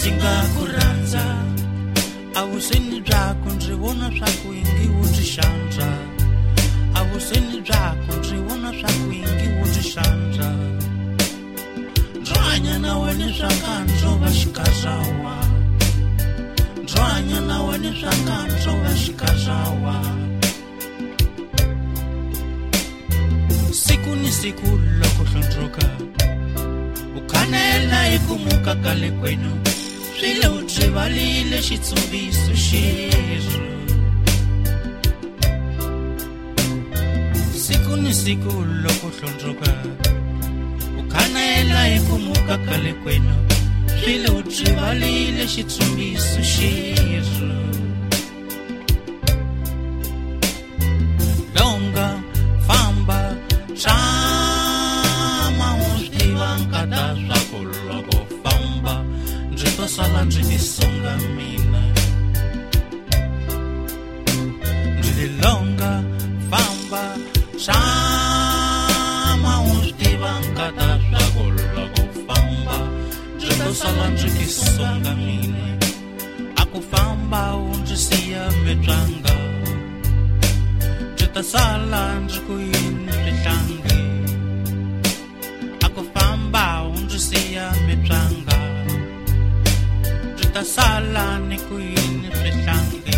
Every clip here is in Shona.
Ndzingakurandza avusweni bwako ndzi vona swaku ingi wo ndzi xandza avusweni bwako ndzi vona swaku ingi wo ndzi xandza ndzo hanya na wena swaka ndzo va xikazawa ndzo hanya na wena swaka ndzo va xikazawa siku ni siku loko hlundruka ukhanela ikumuka kale kwenu swile utrivalile xitsumbiso xeru siku ni siku loko hlundruka ukhanela ikumuka kale kwenu swile utrivalile xitsumbiso xeru longa famba chama ustiva nkata swako loko famba ndzi to sala ndzi tisonga mina ndzi longa famba chama ustiva nkata swako loko famba ndzi to sala ndzi tisonga mina aku famba ndzi siya metranga ndzi ta sala ndzi ku yini swihlangi aku famba ndzi siya metranga ndzi ta sala ni ku yini swihlangi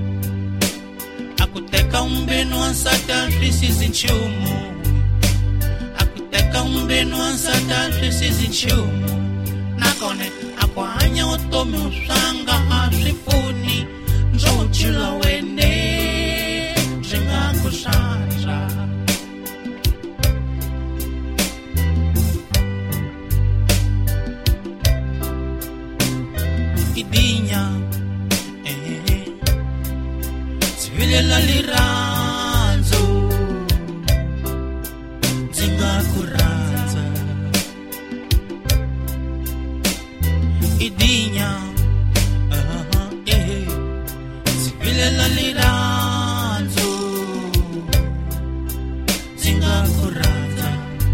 aku teka umbeni wa nsata swisizi nchumu aku teka umbeni wa nsata swisizi nchumu nakone aku hanya vutomi uswanga a swi pfuni ndzo jula wene ndzi nga ku xandza idinya zivilela liranzo ndzi nga ku rhandza idinya zivilela liranzo ndzi nga ku rhandza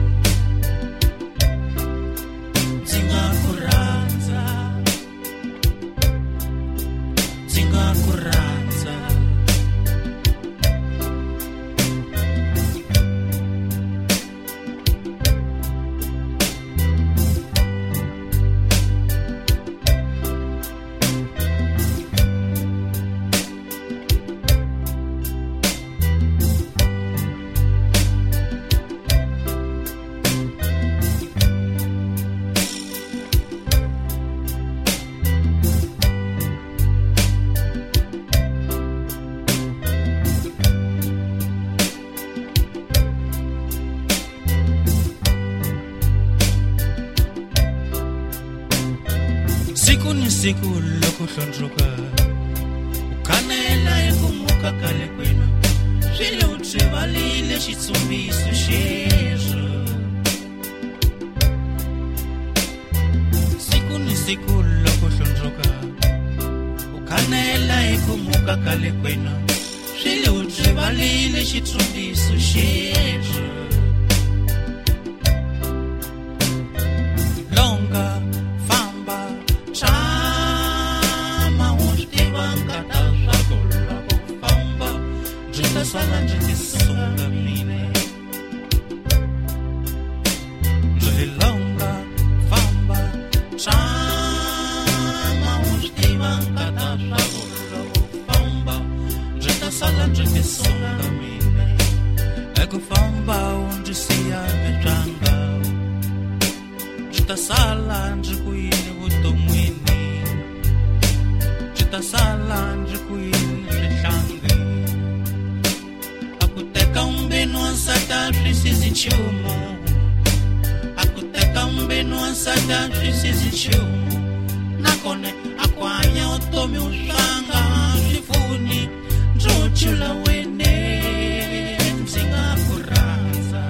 ndzi nga ku rhandza ndzi nga ku rhandza siku ni siku loko hlundruka ukhanela ikumuka kale kwenu swile utrivalile xitsumbiso xeru siku ni siku loko hlundruka ukhanela ikumuka kale kwenu swile utrivalile xitsumbiso xeru longa famba chama ustiva nkata swako loko famba ndzi ta sala ndzi tisunga mina ndzi longa famba chama ustiva nkata swako loko famba ndzi ta sala ndzi tisunga mina eku famba ndzi siya metranga ndzi ta sala ndzi ku yini vuton'wini ndzi ta sala ndzi ku yini swihlangi aku teka umbeni wa nsata swisizi nchumu aku teka umbeni wa nsata swisizi nchumu nakone aku hanya vutomi uswanga swi pfuni ndzo jula wene ndzi nga ku rhandza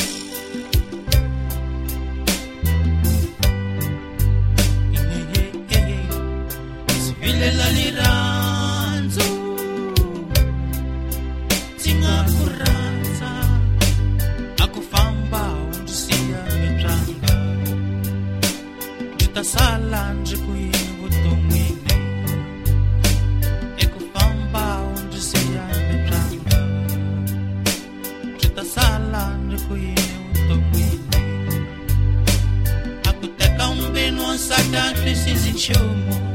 zivilela liranzo ndzi nga ku rhandza aku famba ndzi siya metranga ndzi ta sala sala ndzi ku yini vuton'wini eku famba ndzi siya mitlanga ndzi ta sala ndzi ku yini vuton'wini a ku teka umbeni wansati a swi sizi nchumu